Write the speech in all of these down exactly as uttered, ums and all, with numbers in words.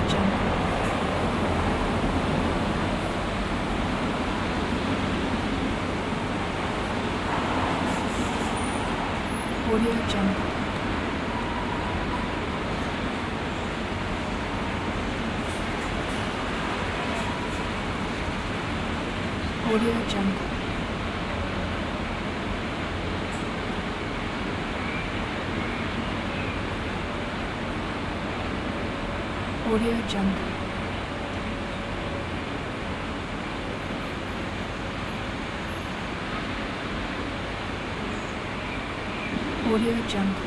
Jungle. Audio Jungle. Audio Jungle. Audio Jungle. Audio Jungle.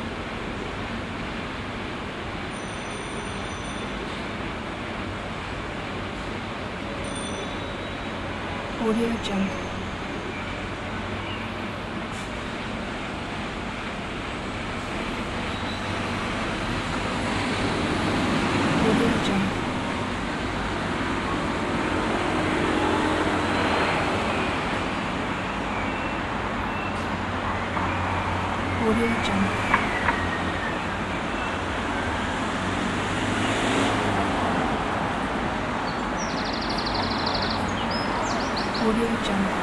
Audio Jungle. Audio Jungle. Audio Jungle. Audio Jungle.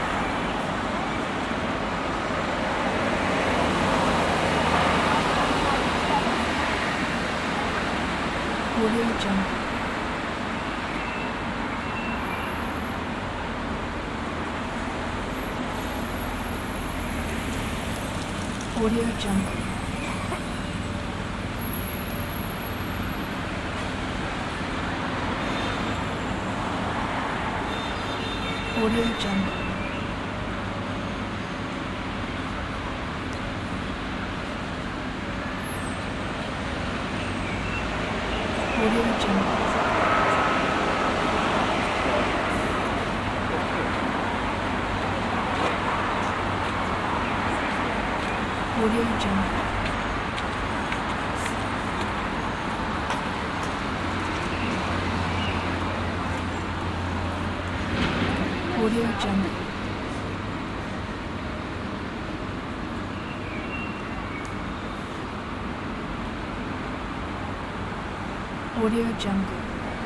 Audio Jungle. Audio Jungle. Audio Jungle. Audio Jungle. Audio Jungle. Audio Jungle. Audio Jungle.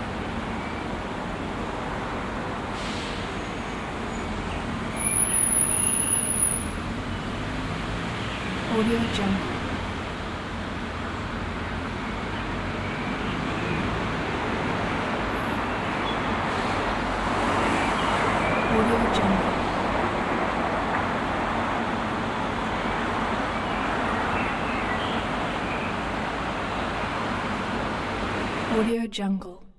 Audio Jungle. Audio Jungle. Audio Jungle.